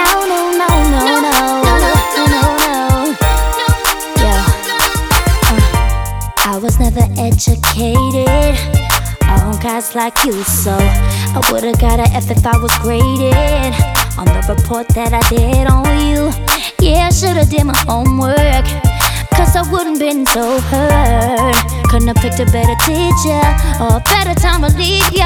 No, no, no, no, no, no, no, no. Yeah. I was never educated on guys like you, so I would've got a F if I was graded on the report that I did on you. Yeah, I should've did my homework, cause I wouldn't been so hurt. Couldn't have picked a better teacher or a better time to leave ya.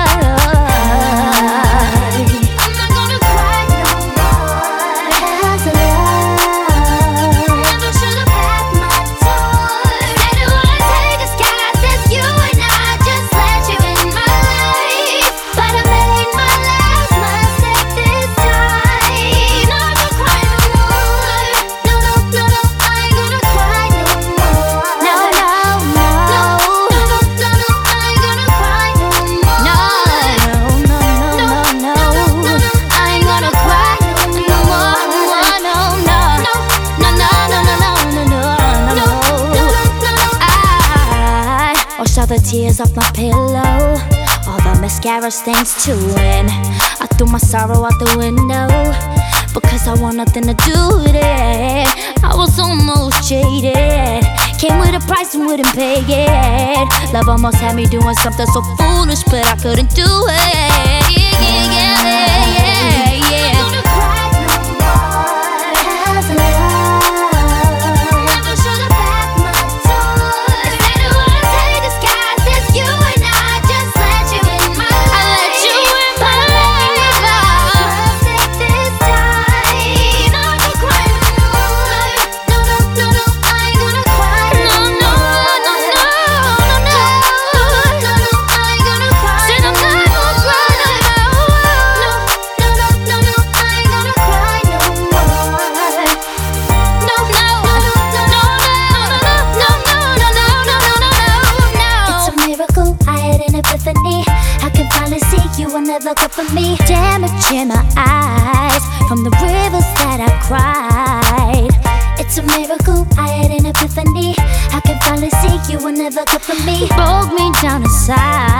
All the tears off my pillow, all the mascara stains too, and I threw my sorrow out the window because I want nothing to do with it. I was almost jaded, came with a price and wouldn't pay it. Love almost had me doing something so foolish, but I couldn't do it. Yeah, yeah, yeah, yeah, yeah. I can finally see you will never go for me. Damaging my eyes from the rivers that I cried. It's a miracle, I had an epiphany. I can finally see you will never go for me. Broke me down inside.